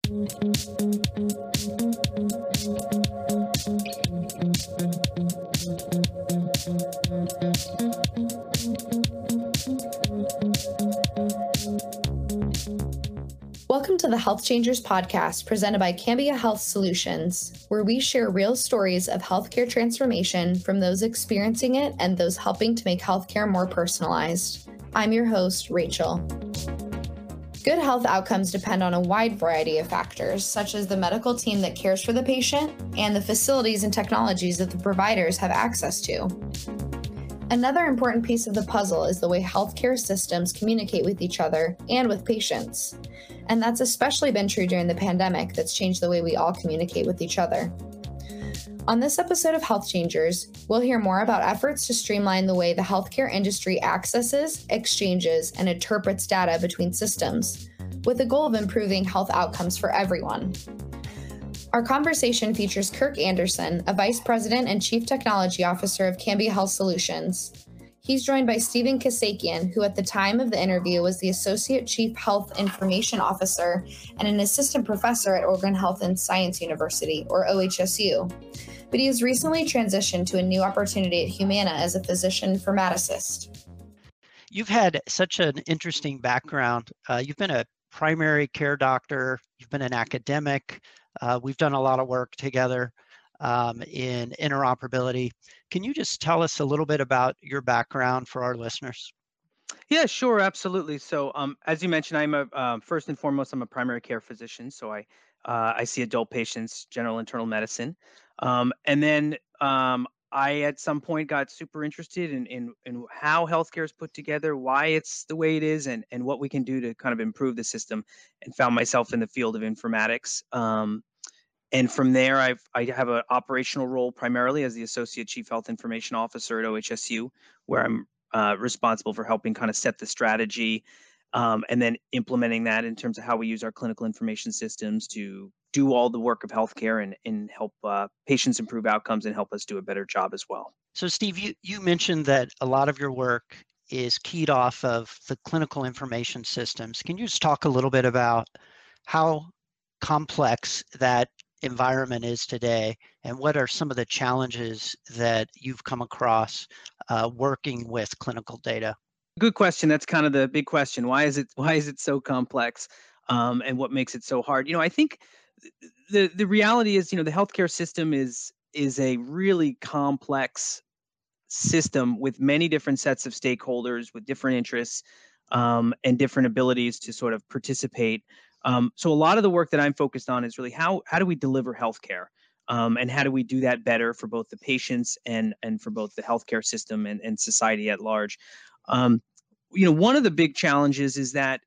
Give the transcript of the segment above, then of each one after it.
Welcome to the Health Changers podcast presented by Cambia Health Solutions, where we share real stories of healthcare transformation from those experiencing it and those helping to make healthcare more personalized. I'm your host, Rachel. Good health outcomes depend on a wide variety of factors, such as the medical team that cares for the patient and the facilities and technologies that the providers have access to. Another important piece of the puzzle is the way healthcare systems communicate with each other and with patients. And that's especially been true during the pandemic that's changed the way we all communicate with each other. On this episode of Health Changers, we'll hear more about efforts to streamline the way the healthcare industry accesses, exchanges, and interprets data between systems, with the goal of improving health outcomes for everyone. Our conversation features Kirk Anderson, a Vice President and Chief Technology Officer of Cambia Health Solutions. He's joined by Stephen Kasakian, who at the time of the interview was the Associate Chief Health Information Officer and an Assistant Professor at Oregon Health and Science University, or OHSU. But he has recently transitioned to a new opportunity at Humana as a physician informaticist. You've had such an interesting background. You've been a primary care doctor, you've been an academic. We've done a lot of work together in interoperability. Can you just tell us a little bit about your background for our listeners? Yeah, sure, absolutely. So, as you mentioned, first and foremost, I'm a primary care physician. So I see adult patients, general internal medicine, and then I at some point got super interested in how healthcare is put together, why it's the way it is, and what we can do to kind of improve the system, and found myself in the field of informatics. And from there, I have an operational role primarily as the Associate Chief Health Information Officer at OHSU, where I'm responsible for helping kind of set the strategy and then implementing that in terms of how we use our clinical information systems to do all the work of healthcare and help patients improve outcomes and help us do a better job as well. So Steve, you mentioned that a lot of your work is keyed off of the clinical information systems. Can you just talk a little bit about how complex that environment is today, and what are some of the challenges that you've come across working with clinical data? Good question. That's kind of the big question. Why is it so complex, and what makes it so hard? I think the reality is, the healthcare system is a really complex system with many different sets of stakeholders with different interests and different abilities to sort of participate. So a lot of the work that I'm focused on is really how do we deliver healthcare, and how do we do that better for both the patients and for both the healthcare system and society at large. One of the big challenges is that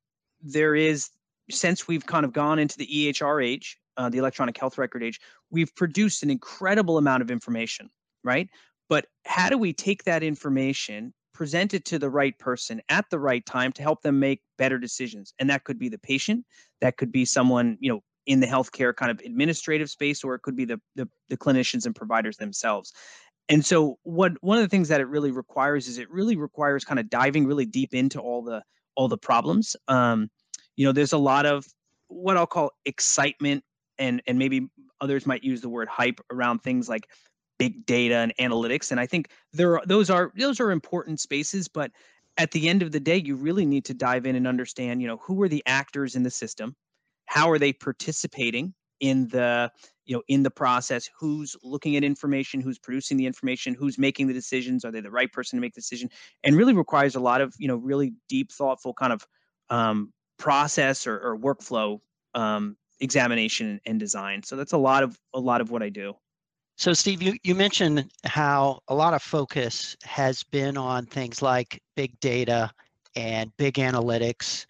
since we've kind of gone into the EHR age, the electronic health record age, we've produced an incredible amount of information, right? But how do we take that information, present it to the right person at the right time to help them make better decisions? And that could be the patient, that could be someone, in the healthcare kind of administrative space, or it could be the clinicians and providers themselves. And so one of the things that it really requires kind of diving really deep into all the problems. There's a lot of what I'll call excitement, and maybe others might use the word hype around things like big data and analytics. And I think those are important spaces, but at the end of the day, you really need to dive in and understand, who are the actors in the system, how are they participating in the process, who's looking at information, who's producing the information, who's making the decisions, are they the right person to make the decision, and really requires a lot of really deep, thoughtful kind of process or workflow examination and design. So that's a lot of what I do. So Steve, you mentioned how a lot of focus has been on things like big data and big analytics,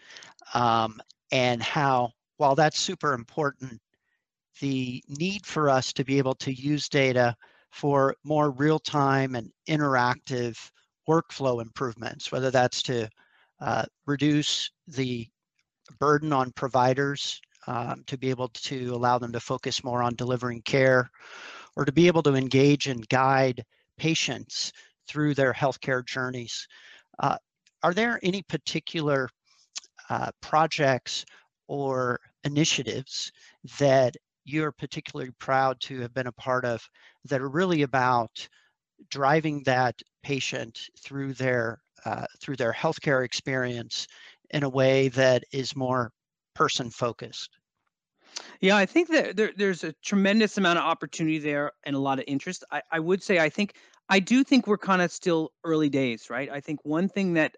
and how, while that's super important, the need for us to be able to use data for more real-time and interactive workflow improvements, whether that's to reduce the burden on providers, to be able to allow them to focus more on delivering care, or to be able to engage and guide patients through their healthcare journeys. Are there any particular projects or initiatives that you're particularly proud to have been a part of that are really about driving that patient through their healthcare experience in a way that is more person focused? Yeah, I think that there's a tremendous amount of opportunity there and a lot of interest. I would say I do think we're kind of still early days, right? I think one thing that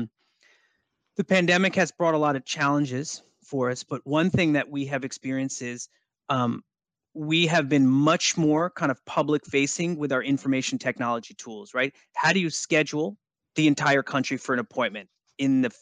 the pandemic has brought a lot of challenges for us, but one thing that we have experienced is um, we have been much more kind of public facing with our information technology tools, right? How do you schedule the entire country for an appointment in the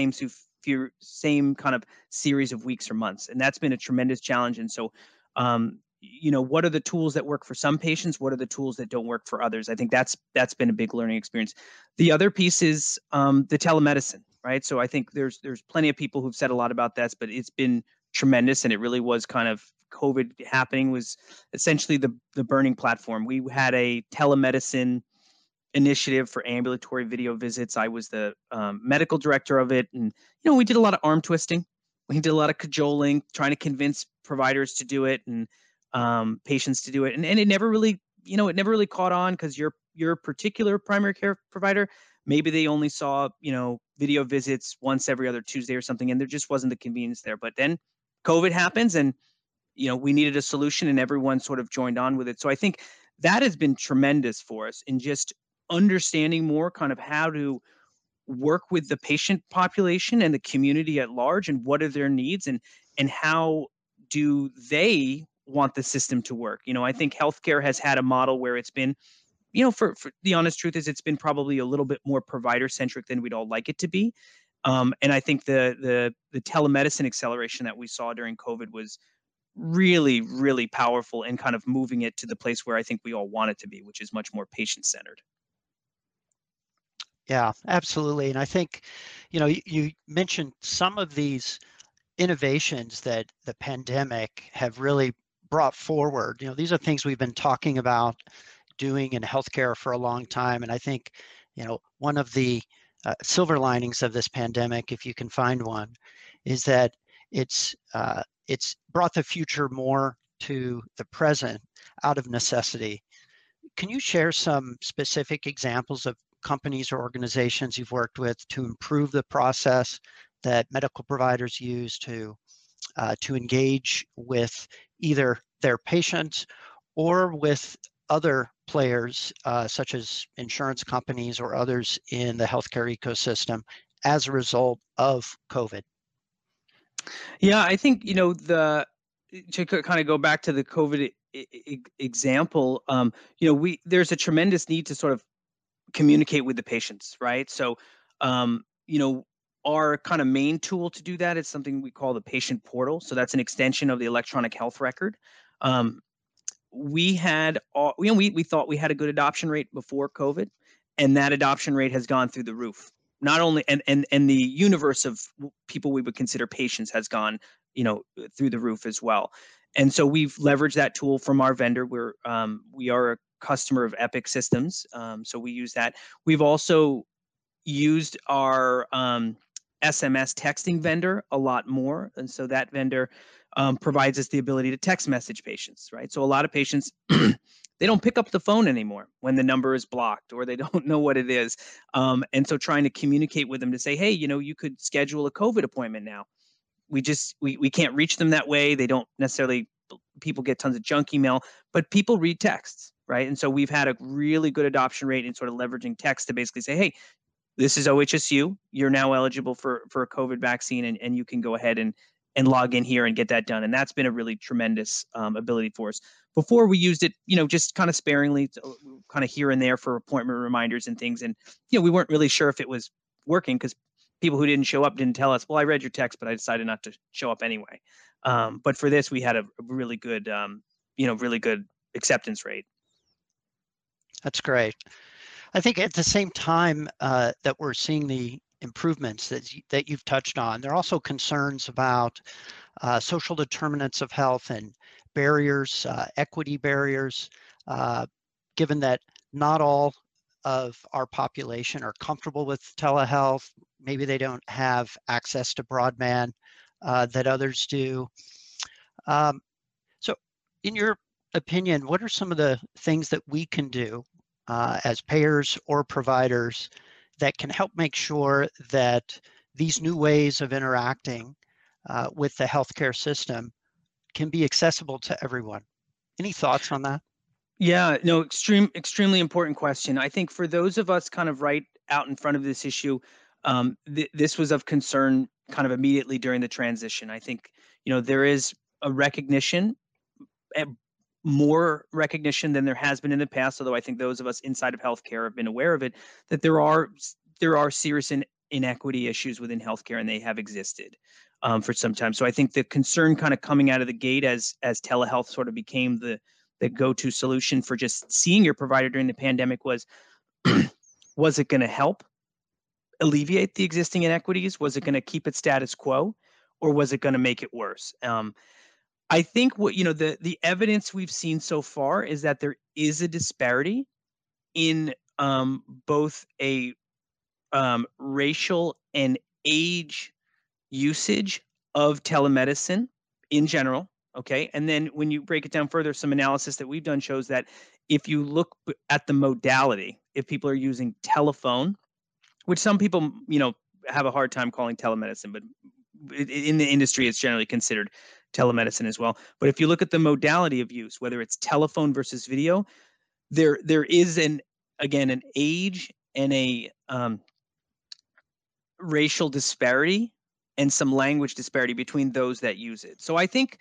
same kind of series of weeks or months? And that's been a tremendous challenge. And so, what are the tools that work for some patients? What are the tools that don't work for others? I think that's been a big learning experience. The other piece is the telemedicine, right? So I think there's plenty of people who've said a lot about this, but it's been tremendous, and it really was kind of COVID happening was essentially the burning platform. We had a telemedicine initiative for ambulatory video visits. I was the medical director of it, and we did a lot of arm twisting. We did a lot of cajoling, trying to convince providers to do it and patients to do it, and it never really, it never really caught on because your particular primary care provider, maybe they only saw video visits once every other Tuesday or something, and there just wasn't the convenience there. But then COVID happens, and we needed a solution, and everyone sort of joined on with it. So I think that has been tremendous for us in just understanding more kind of how to work with the patient population and the community at large, and what are their needs, and how do they want the system to work. I think healthcare has had a model where it's been, for the honest truth is, it's been probably a little bit more provider centric than we'd all like it to be. And I think the telemedicine acceleration that we saw during COVID was really, really powerful in kind of moving it to the place where I think we all want it to be, which is much more patient-centered. Yeah, absolutely. And I think, you mentioned some of these innovations that the pandemic have really brought forward. These are things we've been talking about doing in healthcare for a long time. And I think, one of the silver linings of this pandemic, if you can find one, is that it's brought the future more to the present out of necessity. Can you share some specific examples of companies or organizations you've worked with to improve the process that medical providers use to engage with either their patients or with other players, such as insurance companies or others in the healthcare ecosystem, as a result of COVID? Yeah, I think to kind of go back to the COVID example. There's a tremendous need to sort of communicate with the patients, right? So, our kind of main tool to do that is something we call the patient portal. So that's an extension of the electronic health record. We had, we thought we had a good adoption rate before COVID, and that adoption rate has gone through the roof. Not only, and the universe of people we would consider patients has gone, through the roof as well. And so we've leveraged that tool from our vendor. We are a customer of Epic Systems, so we use that. We've also used our SMS texting vendor a lot more, and so that vendor provides us the ability to text message patients, right? So a lot of patients they don't pick up the phone anymore when the number is blocked or they don't know what it is, and so trying to communicate with them to say, hey, you could schedule a COVID appointment now. We can't reach them that way. They don't necessarily. People get tons of junk email, but people read texts, right? And so we've had a really good adoption rate in sort of leveraging text to basically say, hey, this is OHSU. You're now eligible for a COVID vaccine, and you can go ahead and log in here and get that done. And that's been a really tremendous ability for us. Before we used it, just kind of sparingly, kind of here and there for appointment reminders and things. And, we weren't really sure if it was working because people who didn't show up didn't tell us, well, I read your text, but I decided not to show up anyway. But for this, we had a really good, really good acceptance rate. That's great. I think at the same time that we're seeing the improvements that you've touched on, there are also concerns about social determinants of health and barriers, equity barriers, given that not all of our population are comfortable with telehealth. Maybe they don't have access to broadband. that others do. So in your opinion, what are some of the things that we can do as payers or providers that can help make sure that these new ways of interacting with the healthcare system can be accessible to everyone? Any thoughts on that? Yeah, no, extremely important question. I think for those of us kind of right out in front of this issue, this was of concern kind of immediately during the transition. I think, there is a recognition, eh, more recognition than there has been in the past, although I think those of us inside of healthcare have been aware of it, that there are serious inequity issues within healthcare, and they have existed for some time. So I think the concern kind of coming out of the gate as telehealth sort of became the go-to solution for just seeing your provider during the pandemic was was it going to help alleviate the existing inequities? Was it going to keep it status quo, or was it going to make it worse? I think what the evidence we've seen so far is that there is a disparity in both a racial and age usage of telemedicine in general. Okay. And then when you break it down further, some analysis that we've done shows that if you look at the modality, if people are using telephone, which some people, have a hard time calling telemedicine, but in the industry, it's generally considered telemedicine as well. But if you look at the modality of use, whether it's telephone versus video, there is an age and a racial disparity and some language disparity between those that use it. So I think,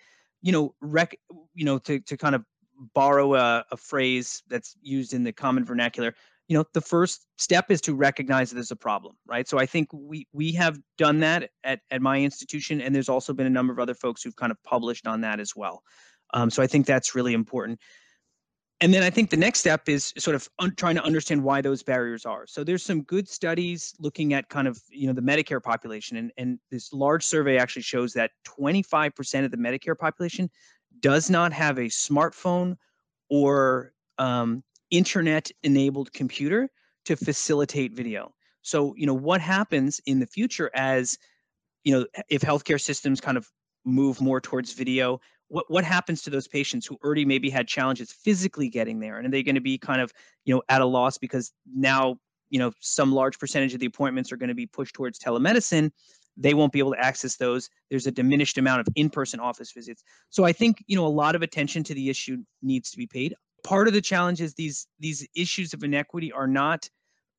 to kind of borrow a phrase that's used in the common vernacular, the first step is to recognize that there's a problem, right? So I think we have done that at my institution, and there's also been a number of other folks who've kind of published on that as well. So I think that's really important. And then I think the next step is sort of trying to understand why those barriers are. So there's some good studies looking at kind of, the Medicare population. And this large survey actually shows that 25% of the Medicare population does not have a smartphone or internet-enabled computer to facilitate video. So, what happens in the future as, if healthcare systems kind of move more towards video, what happens to those patients who already maybe had challenges physically getting there? And are they going to be kind of, at a loss because now, some large percentage of the appointments are going to be pushed towards telemedicine? They won't be able to access those. There's a diminished amount of in-person office visits. So I think, a lot of attention to the issue needs to be paid. Part of the challenge is these issues of inequity are not,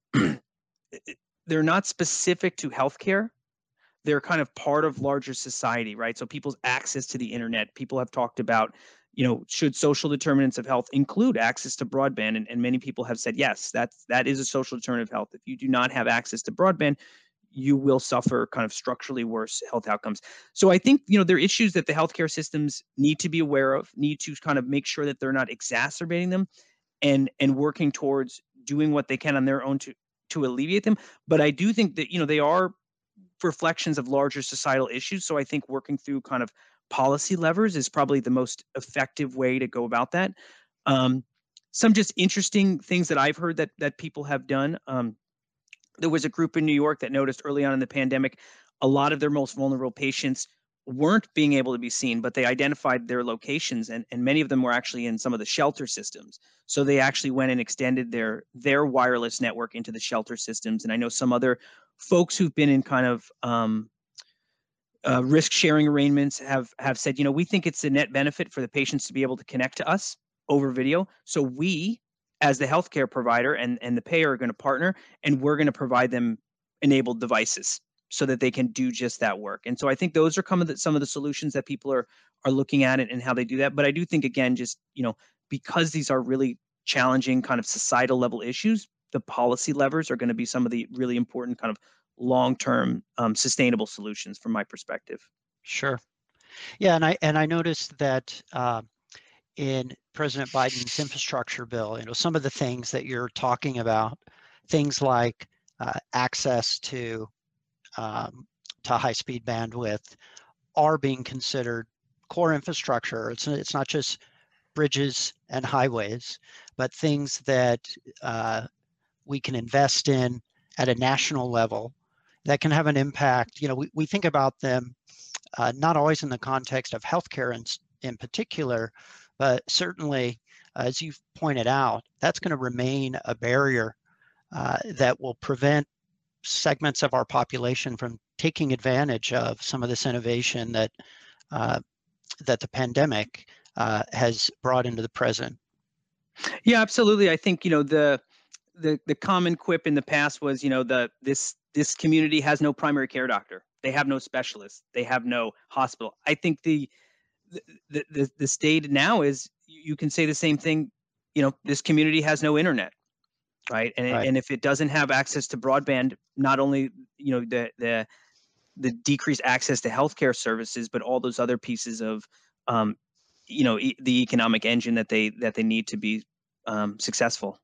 they're not specific to healthcare. They're kind of part of larger society, right? So people's access to the internet, people have talked about, should social determinants of health include access to broadband? And many people have said, yes, that is a social determinant of health. If you do not have access to broadband, you will suffer kind of structurally worse health outcomes. So I think, there are issues that the healthcare systems need to be aware of, need to kind of make sure that they're not exacerbating them and working towards doing what they can on their own to alleviate them. But I do think that, they are reflections of larger societal issues. So I think working through kind of policy levers is probably the most effective way to go about that. Some just interesting things that I've heard that people have done. There was a group in New York that noticed early on in the pandemic, a lot of their most vulnerable patients weren't being able to be seen, but they identified their locations, and many of them were actually in some of the shelter systems. So they actually went and extended their wireless network into the shelter systems. And I know some other folks who've been in kind of risk sharing arrangements have said, we think it's a net benefit for the patients to be able to connect to us over video. So we, as the healthcare provider and the payer, are going to partner, and we're going to provide them enabled devices so that they can do just that work. And so I think those are some of the solutions that people are looking at and how they do that. But I do think, again, just, because these are really challenging kind of societal level issues, the policy levers are going to be some of the really important kind of long-term sustainable solutions from my perspective. Sure. Yeah, and I noticed that in President Biden's infrastructure bill, some of the things that you're talking about, things like access to high-speed bandwidth, are being considered core infrastructure. It's not just bridges and highways, but things that we can invest in at a national level that can have an impact. We think about them not always in the context of healthcare in particular, but certainly, as you've pointed out, that's going to remain a barrier that will prevent segments of our population from taking advantage of some of this innovation that the pandemic has brought into the present. Yeah, absolutely. I think, the common quip in the past was, this community has no primary care doctor. They have no specialist. They have no hospital. I think the state now is, you can say the same thing. This community has no internet, right? Right. And if it doesn't have access to broadband, not only the decreased access to healthcare services, but all those other pieces of the economic engine that they need to be successful.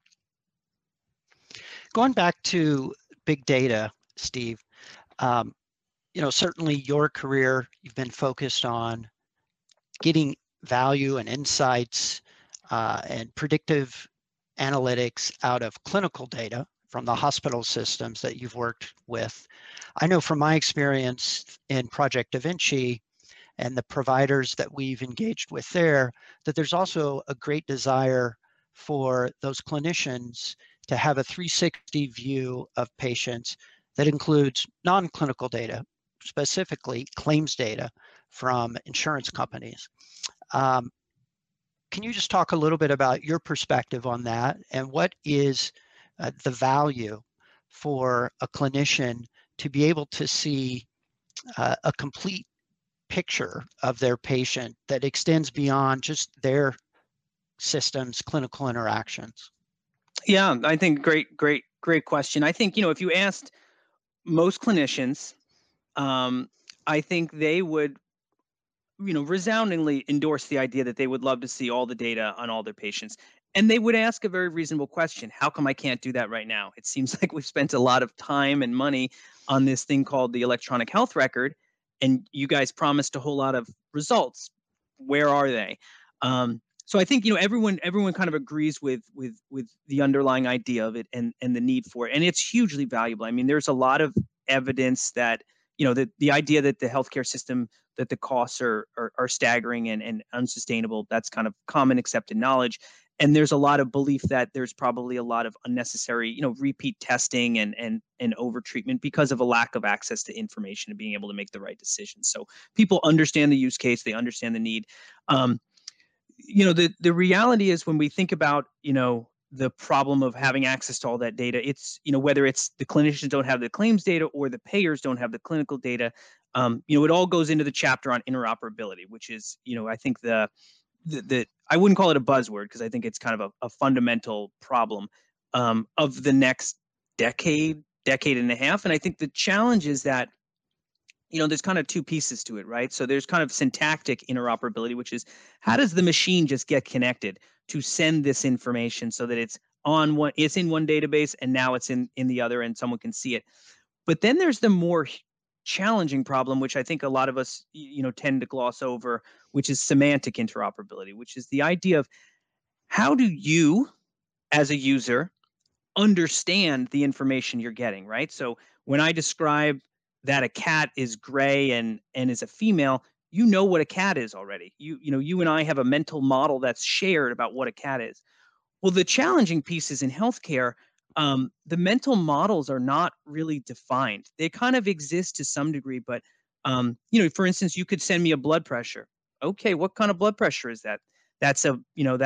Going back to big data, Steve, certainly your career, you've been focused on getting value and insights and predictive analytics out of clinical data from the hospital systems that you've worked with. I know from my experience in Project Da Vinci and the providers that we've engaged with there, that there's also a great desire for those clinicians to have a 360 view of patients that includes non-clinical data, specifically claims data from insurance companies. Can you just talk a little bit about your perspective on that, and what is the value for a clinician to be able to see a complete picture of their patient that extends beyond just their system's clinical interactions? Yeah, I think great question. I think, if you asked most clinicians, I think they would, resoundingly endorse the idea that they would love to see all the data on all their patients. And they would ask a very reasonable question. How come I can't do that right now? It seems like we've spent a lot of time and money on this thing called the electronic health record, and you guys promised a whole lot of results. Where are they? So I think, everyone kind of agrees with the underlying idea of it and the need for it, and it's hugely valuable. I mean, there's a lot of evidence that the idea that the healthcare system, that the costs are staggering and unsustainable. That's kind of common accepted knowledge. And there's a lot of belief that there's probably a lot of unnecessary, repeat testing and over-treatment because of a lack of access to information and being able to make the right decisions. So people understand the use case, they understand the need. The reality is, when we think about, the problem of having access to all that data, it's, whether it's the clinicians don't have the claims data or the payers don't have the clinical data, it all goes into the chapter on interoperability, which is, I think the I wouldn't call it a buzzword, because I think it's kind of a fundamental problem of the next decade and a half. And I think the challenge is that, there's kind of two pieces to it, right? So there's kind of syntactic interoperability, which is, how does the machine just get connected to send this information so that it's in one database and now it's in the other and someone can see it. But then there's the more challenging problem, which I think a lot of us, tend to gloss over, which is semantic interoperability, which is the idea of, how do you, as a user, understand the information you're getting, right? So when I describe that a cat is gray and is a female, what a cat is already. You and I have a mental model that's shared about what a cat is. Well, the challenging piece is in healthcare, the mental models are not really defined. They kind of exist to some degree, but for instance, you could send me a blood pressure. Okay, what kind of blood pressure is that? That's a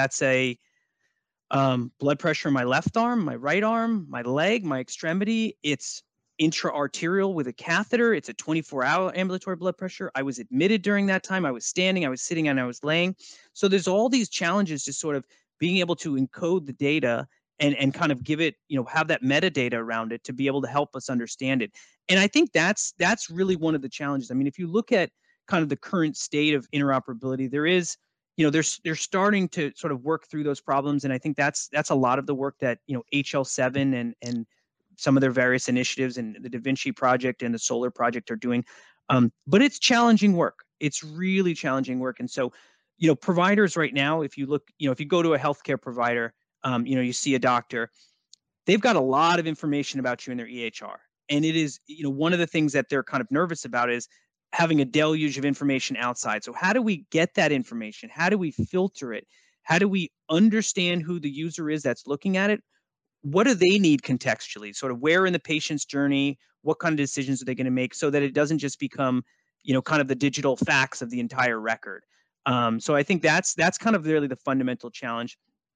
blood pressure in my left arm, my right arm, my leg, my extremity. It's intra-arterial with a catheter. It's a 24-hour ambulatory blood pressure. I was admitted during that time. I was standing, I was sitting, and I was laying. So there's all these challenges to sort of being able to encode the data and kind of give it, have that metadata around it to be able to help us understand it. And I think that's really one of the challenges. I mean, if you look at kind of the current state of interoperability, there is, they're starting to sort of work through those problems. And I think that's a lot of the work that, HL7 and some of their various initiatives and the Da Vinci Project and the Solar Project are doing. But it's challenging work. It's really challenging work. And so, providers right now, if you look, if you go to a healthcare provider, you see a doctor, they've got a lot of information about you in their EHR. And it is, one of the things that they're kind of nervous about is having a deluge of information outside. So how do we get that information? How do we filter it? How do we understand who the user is that's looking at it? What do they need contextually? Sort of where in the patient's journey, what kind of decisions are they going to make so that it doesn't just become, kind of the digital facts of the entire record. So I think that's kind of really the fundamental challenge.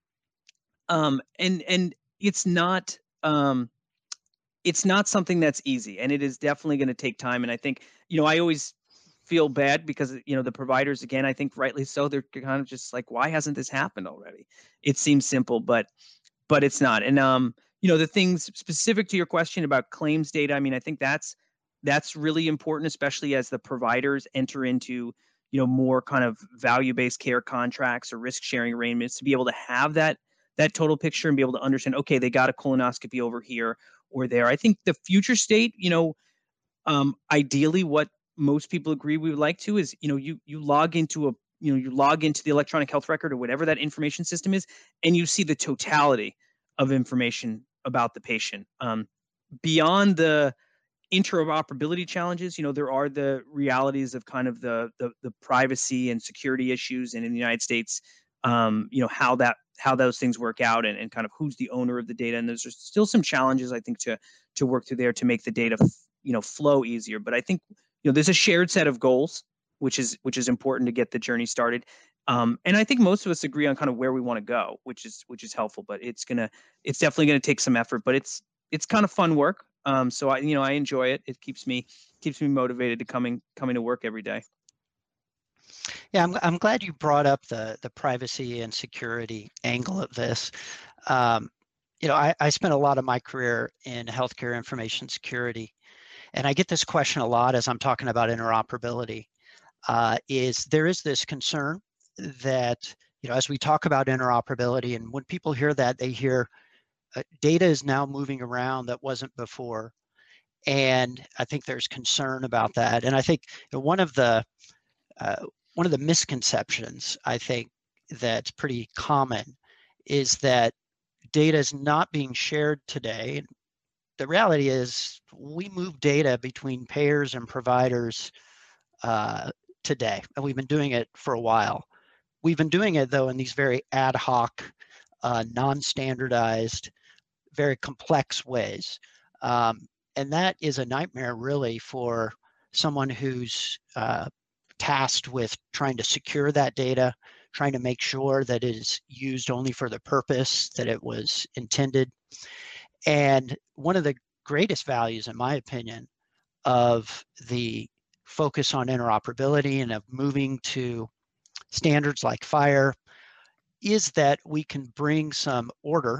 And it's not something that's easy, and it is definitely going to take time. And I think, I always feel bad because, the providers, again, I think rightly so, they're kind of just like, why hasn't this happened already? It seems simple, but it's not. And the things specific to your question about claims data, I mean, I think that's really important, especially as the providers enter into, more kind of value-based care contracts or risk-sharing arrangements, to be able to have that total picture and be able to understand, okay, they got a colonoscopy over here or there. I think the future state, ideally, what most people agree we would like to is, you log into the electronic health record or whatever that information system is, and you see the totality of information about the patient. Beyond the interoperability challenges, there are the realities of kind of the privacy and security issues, and in the United States, how those things work out, and kind of who's the owner of the data. And there's still some challenges, I think, to work through there to make the data flow easier. But I think there's a shared set of goals, which is important to get the journey started. And I think most of us agree on kind of where we want to go, which is helpful. But it's definitely gonna take some effort. But it's kind of fun work. So I enjoy it. It keeps me motivated to coming to work every day. Yeah, I'm glad you brought up the privacy and security angle of this. I spent a lot of my career in healthcare information security, and I get this question a lot as I'm talking about interoperability. There is this concern that, as we talk about interoperability, and when people hear that, they hear data is now moving around that wasn't before. And I think there's concern about that. And I think one of the misconceptions, I think, that's pretty common is that data is not being shared today. The reality is we move data between payers and providers today, and we've been doing it for a while. We've been doing it, though, in these very ad hoc, non-standardized, very complex ways. And that is a nightmare, really, for someone who's tasked with trying to secure that data, trying to make sure that it is used only for the purpose that it was intended. And one of the greatest values, in my opinion, of the focus on interoperability and of moving to standards like FHIR is that we can bring some order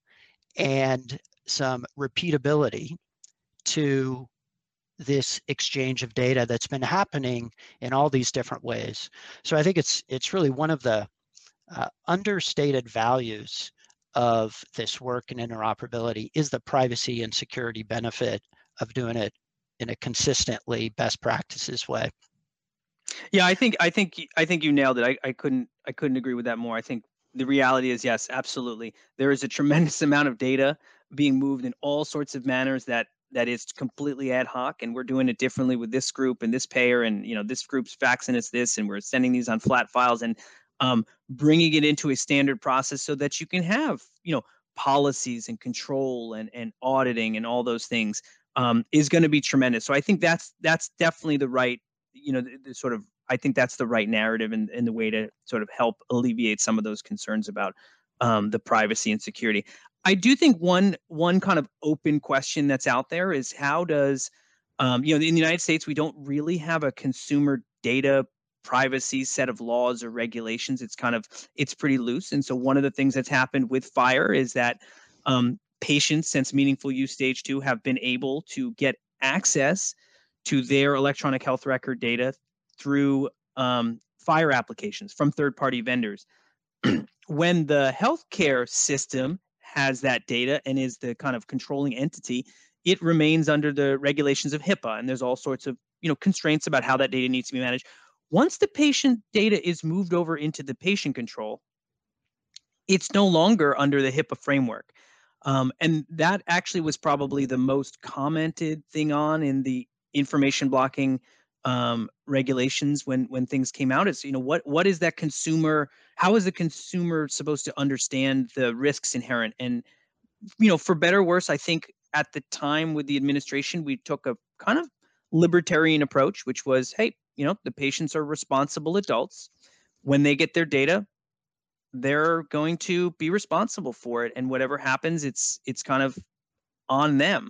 and some repeatability to this exchange of data that's been happening in all these different ways. So I think it's really one of the understated values of this work in interoperability is the privacy and security benefit of doing it in a consistently best practices way. Yeah, I think you nailed it. I couldn't agree with that more. I think the reality is, yes, absolutely. There is a tremendous amount of data being moved in all sorts of manners that is completely ad hoc, and we're doing it differently with this group and this payer, and this group's faxing us this, and we're sending these on flat files, and bringing it into a standard process so that you can have policies and control and auditing and all those things is going to be tremendous. So I think that's definitely the right the sort of, I think that's the right narrative and the way to sort of help alleviate some of those concerns about the privacy and security. I do think one kind of open question that's out there is how does, in the United States, we don't really have a consumer data privacy set of laws or regulations. It's pretty loose. And so one of the things that's happened with FHIR is that patients, since meaningful use stage 2, have been able to get access to their electronic health record data through FHIR applications from third-party vendors. When the healthcare system has that data and is the kind of controlling entity, it remains under the regulations of HIPAA, and there's all sorts of constraints about how that data needs to be managed. Once the patient data is moved over into the patient control, it's no longer under the HIPAA framework. And that actually was probably the most commented thing on in the information blocking regulations when things came out. It's, what is that consumer? How is the consumer supposed to understand the risks inherent? And for better or worse, I think at the time with the administration, we took a kind of libertarian approach, which was, hey, the patients are responsible adults. When they get their data, they're going to be responsible for it, and whatever happens, it's kind of on them.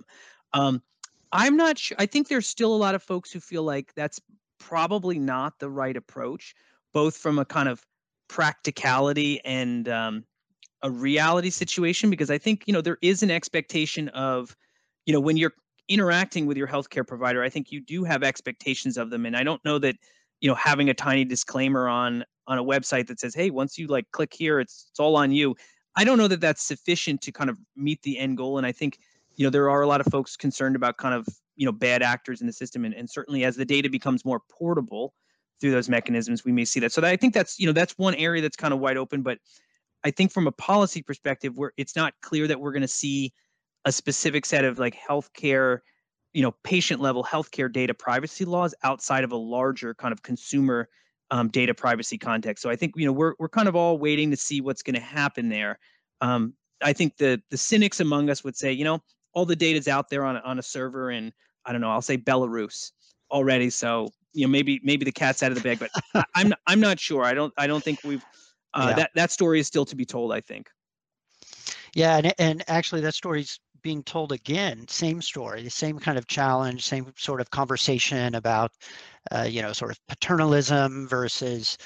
I'm not sure. I think there's still a lot of folks who feel like that's probably not the right approach, both from a kind of practicality and a reality situation, because I think, there is an expectation of, when you're interacting with your healthcare provider, I think you do have expectations of them. And I don't know that, having a tiny disclaimer on a website that says, hey, once you click here, it's all on you. I don't know that that's sufficient to kind of meet the end goal. And I think, there are a lot of folks concerned about kind of, bad actors in the system. And certainly as the data becomes more portable through those mechanisms, we may see that. So I think that's, that's one area that's kind of wide open. But I think from a policy perspective, where it's not clear that we're going to see a specific set of healthcare, patient level healthcare data privacy laws outside of a larger kind of consumer data privacy context. So I think, we're kind of all waiting to see what's going to happen there. I think the cynics among us would say, all the data's out there on a server in, I don't know, I'll say Belarus already. So, maybe the cat's out of the bag, but I'm not sure. I don't think we've that story is still to be told, I think. Yeah, and actually that story's being told again, same story, the same kind of challenge, same sort of conversation about, sort of paternalism versus,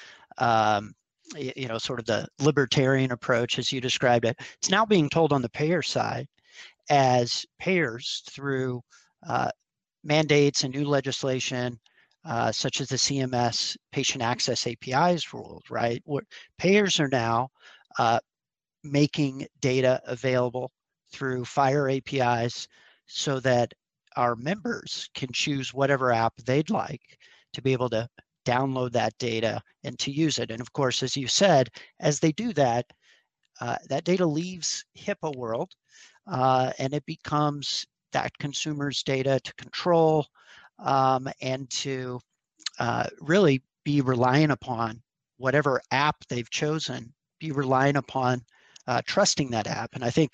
sort of the libertarian approach as you described it. It's now being told on the payer side, as payers through mandates and new legislation, such as the CMS patient access APIs rules, right? Where payers are now making data available through FHIR APIs so that our members can choose whatever app they'd like to be able to download that data and to use it. And of course, as you said, as they do that, that data leaves HIPAA world and it becomes that consumer's data to control and to really be reliant upon whatever app they've chosen, be reliant upon trusting that app. And I think,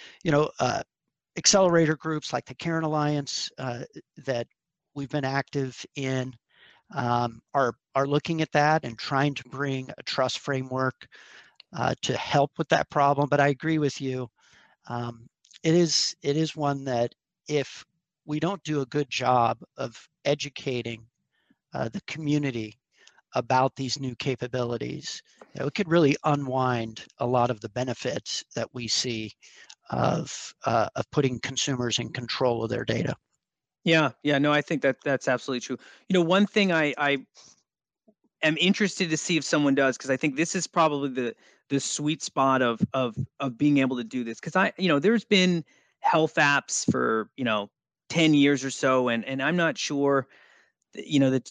accelerator groups like the Caring Alliance that we've been active in are looking at that and trying to bring a trust framework to help with that problem. But I agree with you. It is one that if we don't do a good job of educating the community about these new capabilities, it could really unwind a lot of the benefits that we see of putting consumers in control of their data. Yeah, no, I think that's absolutely true. One thing I am interested to see if someone does, because I think this is probably the sweet spot of being able to do this. Because there's been health apps for 10 years or so, and I'm not sure that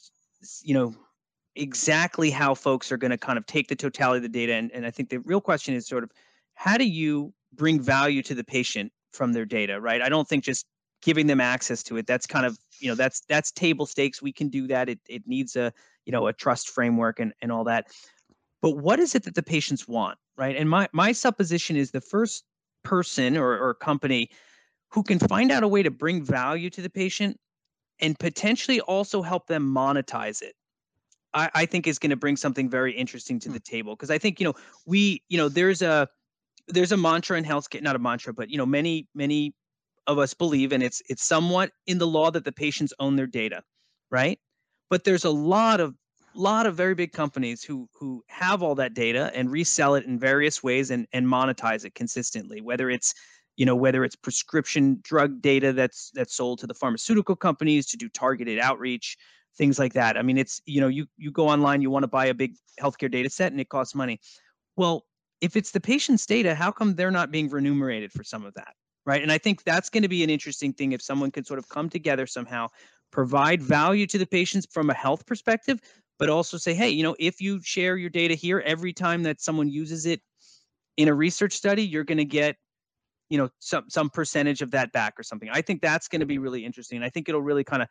exactly how folks are going to kind of take the totality of the data. And I think the real question is sort of, how do you bring value to the patient from their data, right? I don't think just giving them access to it, that's kind of, that's table stakes. We can do that. It needs a trust framework and all that. But what is it that the patients want, right? And my supposition is the first person or company who can find out a way to bring value to the patient and potentially also help them monetize it, I think is going to bring something very interesting to the table. Because I think, there's a mantra in healthcare, not a mantra, but, many of us believe, and it's somewhat in the law, that the patients own their data, right? But there's a lot of very big companies who have all that data and resell it in various ways and monetize it consistently, whether it's prescription drug data that's sold to the pharmaceutical companies to do targeted outreach, things like that. I mean, it's, you go online, you want to buy a big healthcare data set and it costs money. Well, if it's the patient's data, how come they're not being remunerated for some of that? Right. And I think that's going to be an interesting thing if someone could sort of come together somehow, provide value to the patients from a health perspective, but also say, hey, if you share your data here, every time that someone uses it in a research study, you're going to get, some percentage of that back or something. I think that's going to be really interesting. And I think it'll really kind of,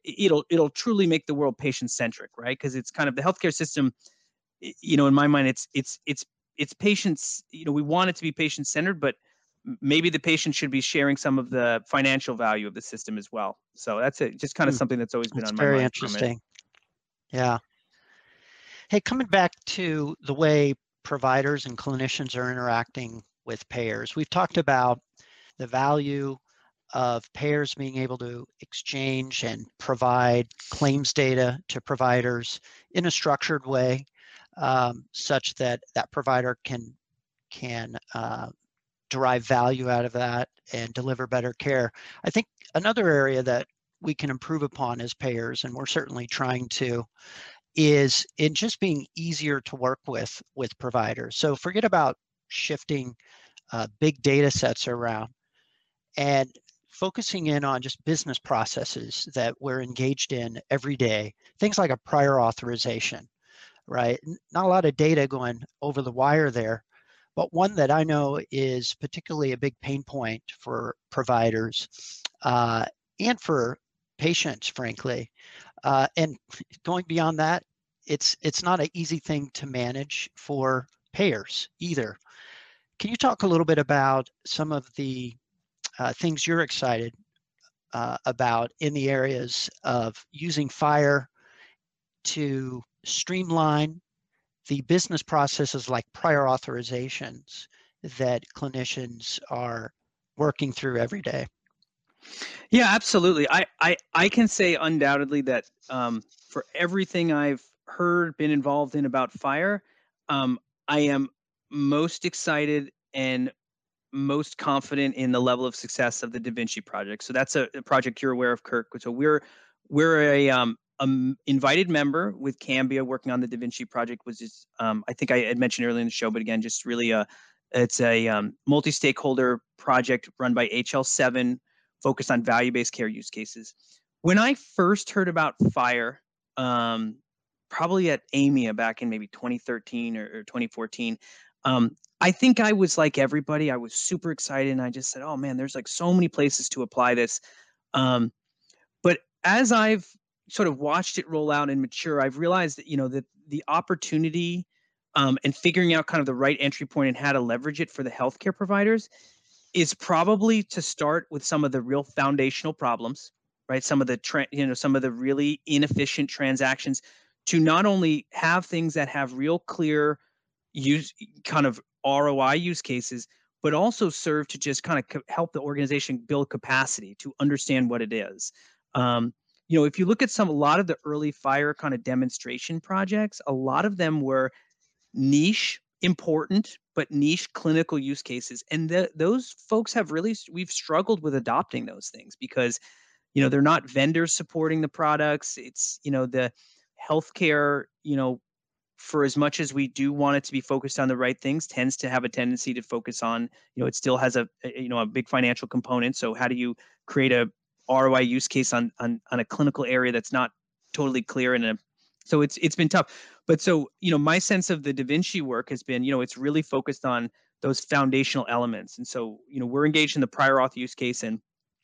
it'll truly make the world patient centric, right? Because it's kind of the healthcare system, in my mind, it's patients, we want it to be patient centered, but maybe the patient should be sharing some of the financial value of the system as well. So that's just kind of something that's always been That's on my very mind from it. interesting. Yeah. Hey, coming back to the way providers and clinicians are interacting with payers, we've talked about the value of payers being able to exchange and provide claims data to providers in a structured way, such that that provider can derive value out of that and deliver better care. I think another area that we can improve upon as payers, and we're certainly trying to, is in just being easier to work with providers. So forget about shifting big data sets around and focusing in on just business processes that we're engaged in every day. Things like a prior authorization, right? Not a lot of data going over the wire there, but one that I know is particularly a big pain point for providers and for patients, frankly. And going beyond that, it's not an easy thing to manage for payers either. Can you talk a little bit about some of the things you're excited about in the areas of using FHIR to streamline the business processes like prior authorizations that clinicians are working through every day? Yeah, absolutely. I can say undoubtedly that for everything I've heard, been involved in about FHIR, I am most excited and most confident in the level of success of the Da Vinci project. So that's a project you're aware of, Kirk. So we're a invited member with Cambia working on the Da Vinci project, which is I think I had mentioned earlier in the show, but again, just really it's a multi-stakeholder project run by HL7, focused on value-based care use cases. When I first heard about FHIR, probably at AMIA back in maybe 2013 or 2014, I think I was like everybody. I was super excited, and I just said, "Oh man, there's like so many places to apply this." But as I've sort of watched it roll out and mature, I've realized that that the opportunity and figuring out kind of the right entry point and how to leverage it for the healthcare providers is probably to start with some of the real foundational problems, right? Some of the some of the really inefficient transactions, to not only have things that have real clear use kind of ROI use cases, but also serve to just kind of help the organization build capacity to understand what it is. If you look at a lot of the early FHIR kind of demonstration projects, a lot of them were niche, important, but niche clinical use cases. And those folks we've struggled with adopting those things because, they're not vendors supporting the products. It's, the healthcare, for as much as we do want it to be focused on the right things, tends to have a tendency to focus on, it still has a big financial component. So how do you create a ROI use case on a clinical area that's not totally clear? So it's been tough. But so, my sense of the Da Vinci work has been, it's really focused on those foundational elements. And so, we're engaged in the prior auth use case. And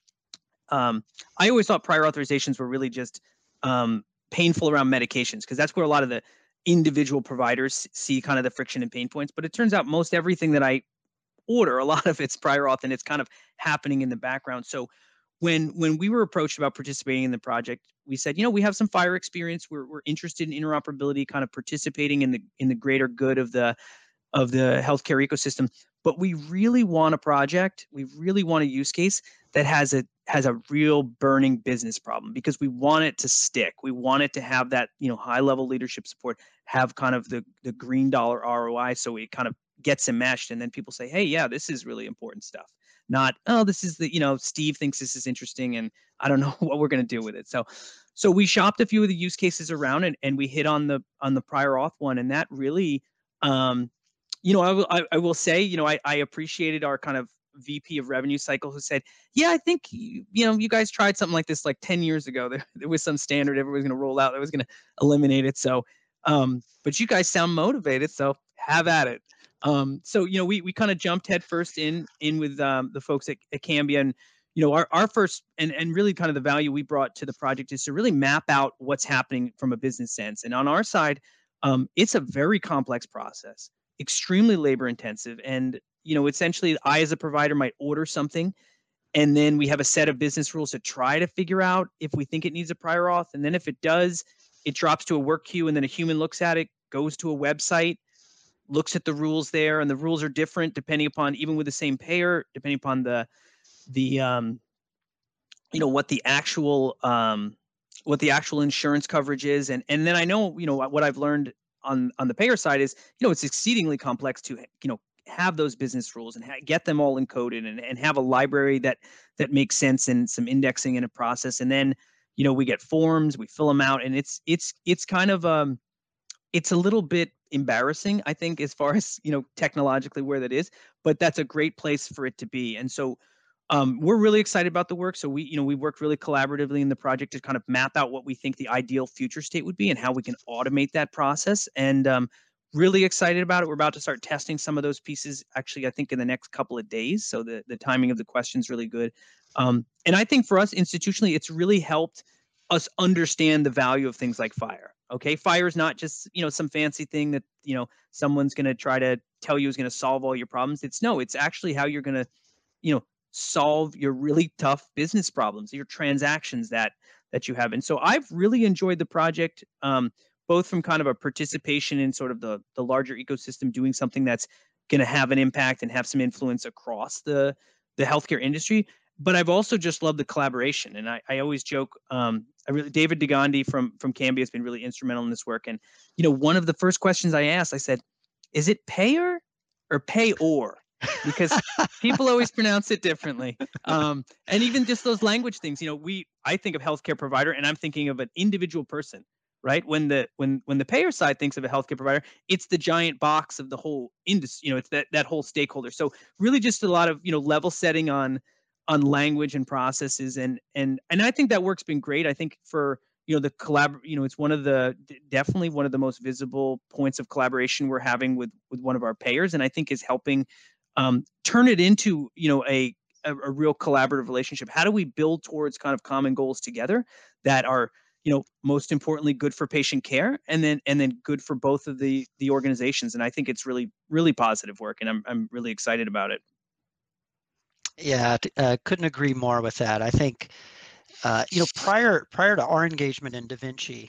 I always thought prior authorizations were really just painful around medications, because that's where a lot of the individual providers see kind of the friction and pain points. But it turns out most everything that I order, a lot of it's prior auth, and it's kind of happening in the background. So when we were approached about participating in the project, we said, we have some FHIR experience. We're interested in interoperability, kind of participating in the greater good of the healthcare ecosystem. But we really want a project. We really want a use case that has a real burning business problem, because we want it to stick. We want it to have that, high level leadership support, have kind of the green dollar ROI, so it kind of gets enmeshed, and then people say, hey, yeah, this is really important stuff. Not, oh, this is Steve thinks this is interesting and I don't know what we're going to do with it. So we shopped a few of the use cases around, and we hit on the prior auth one. And that really, I will say, I appreciated our kind of VP of revenue cycle, who said, yeah, I think, you guys tried something like this like 10 years ago. There was some standard everybody's going to roll out that was going to eliminate it. So, but you guys sound motivated, so have at it. So we kind of jumped headfirst in with the folks at Cambia, and our first and really kind of the value we brought to the project is to really map out what's happening from a business sense. And on our side, it's a very complex process, extremely labor intensive. And, essentially I as a provider might order something, and then we have a set of business rules to try to figure out if we think it needs a prior auth. And then if it does, it drops to a work queue, and then a human looks at it, goes to a website, looks at the rules there, and the rules are different depending upon, even with the same payer, depending upon the what the actual insurance coverage is. And then I know, what I've learned on the payer side is, it's exceedingly complex to, have those business rules and get them all encoded and have a library that makes sense and some indexing in a process. And then, we get forms, we fill them out, and it's kind of, it's a little bit embarrassing, I think, as far as, technologically where that is, but that's a great place for it to be. And so we're really excited about the work. So we worked really collaboratively in the project to kind of map out what we think the ideal future state would be and how we can automate that process. And really excited about it. We're about to start testing some of those pieces, actually, I think in the next couple of days. So the timing of the question is really good. And I think for us institutionally, it's really helped us understand the value of things like FHIR. Okay, FHIR is not just, some fancy thing that, someone's going to try to tell you is going to solve all your problems. It's actually how you're going to, solve your really tough business problems, your transactions that you have. And so I've really enjoyed the project, both from kind of a participation in sort of the larger ecosystem, doing something that's going to have an impact and have some influence across the healthcare industry. But I've also just loved the collaboration. And I always joke, David DeGandhi from Cambia has been really instrumental in this work. And, one of the first questions I asked, I said, is it payer or pay-or? Because people always pronounce it differently. And even just those language things, I think of healthcare provider and I'm thinking of an individual person, right? When the payer side thinks of a healthcare provider, it's the giant box of the whole industry, it's that whole stakeholder. So really just a lot of, level setting on language and processes. And I think that work's been great. I think for, the it's definitely one of the most visible points of collaboration we're having with one of our payers. And I think is helping turn it into, a real collaborative relationship. How do we build towards kind of common goals together that are, most importantly, good for patient care and then good for both of the organizations. And I think it's really, really positive work, and I'm really excited about it. Yeah, couldn't agree more with that. I think, prior to our engagement in DaVinci,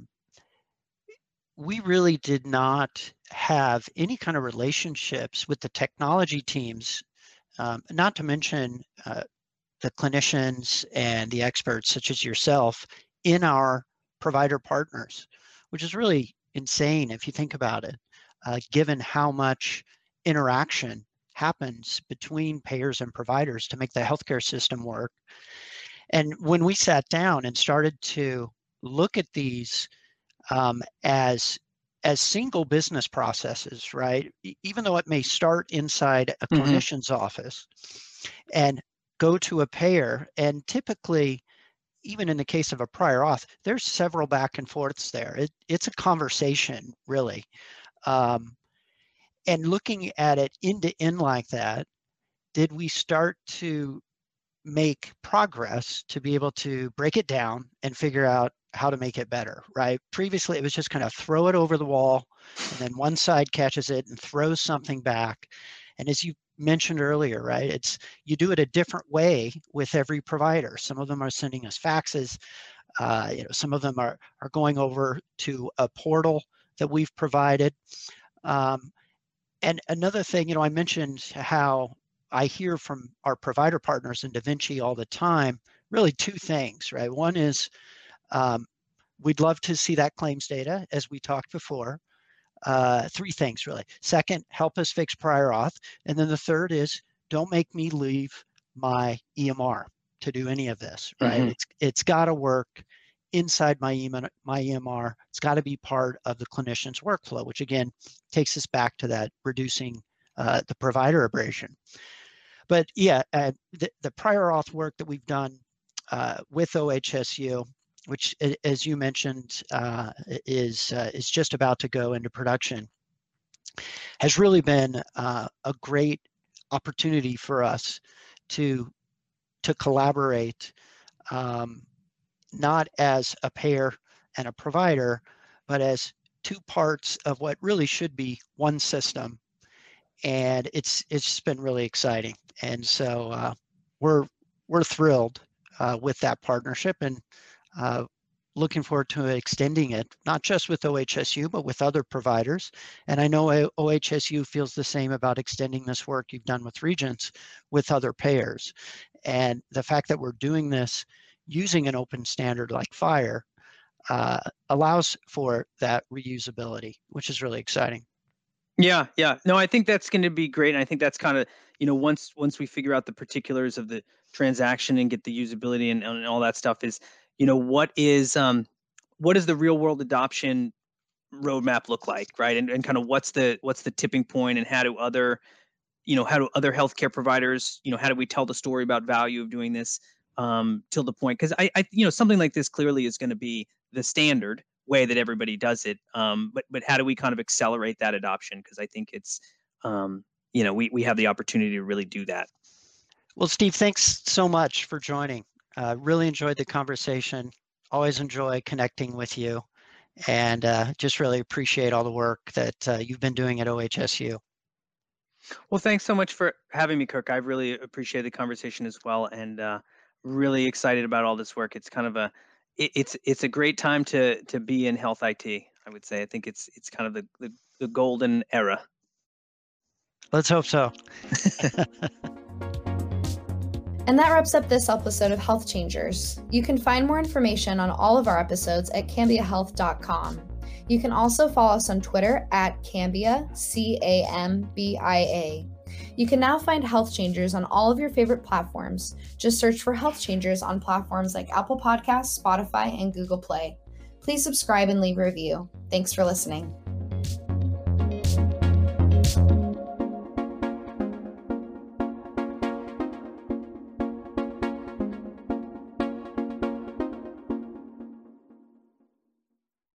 we really did not have any kind of relationships with the technology teams, not to mention the clinicians and the experts such as yourself in our provider partners, which is really insane if you think about it, given how much interaction happens between payers and providers to make the healthcare system work. And when we sat down and started to look at these as single business processes, right? Even though it may start inside a clinician's office and go to a payer, and typically, even in the case of a prior auth, there's several back and forths there. It's a conversation, really. And looking at it end to end like that, did we start to make progress to be able to break it down and figure out how to make it better, right? Previously, it was just kind of throw it over the wall, and then one side catches it and throws something back. And as you mentioned earlier, right, you do it a different way with every provider. Some of them are sending us faxes. Some of them are going over to a portal that we've provided. And another thing, I mentioned how I hear from our provider partners in DaVinci all the time, really two things, right? One is we'd love to see that claims data, as we talked before. Three things, really. Second, help us fix prior auth. And then the third is don't make me leave my EMR to do any of this, right? It's got to work inside my EMR. It's got to be part of the clinician's workflow, which again takes us back to that reducing the provider abrasion. But yeah, the prior auth work that we've done with OHSU, which, as you mentioned, is just about to go into production, has really been a great opportunity for us to to collaborate, not as a payer and a provider, but as two parts of what really should be one system. And it's just been really exciting. And so we're thrilled with that partnership, and looking forward to extending it, not just with OHSU, but with other providers. And I know OHSU feels the same about extending this work you've done with Regence with other payers. And the fact that we're doing this using an open standard like FHIR allows for that reusability, which is really exciting. Yeah. No, I think that's going to be great. And I think that's kind of, once we figure out the particulars of the transaction and get the usability and all that stuff is, what is the real world adoption roadmap look like, right? And kind of what's the tipping point, and how do other healthcare providers, how do we tell the story about value of doing this till the point? Because I something like this clearly is going to be the standard way that everybody does it. But how do we kind of accelerate that adoption? Because I think it's we have the opportunity to really do that. Well, Steve, thanks so much for joining. Really enjoyed the conversation. Always enjoy connecting with you, and just really appreciate all the work that you've been doing at OHSU. Well, thanks so much for having me, Kirk. I really appreciate the conversation as well, and really excited about all this work. It's kind of it's a great time to be in health IT. I would say. I think it's kind of the golden era. Let's hope so. And that wraps up this episode of Health Changers. You can find more information on all of our episodes at cambiahealth.com. You can also follow us on Twitter at Cambia, CAMBIA. You can now find Health Changers on all of your favorite platforms. Just search for Health Changers on platforms like Apple Podcasts, Spotify, and Google Play. Please subscribe and leave a review. Thanks for listening.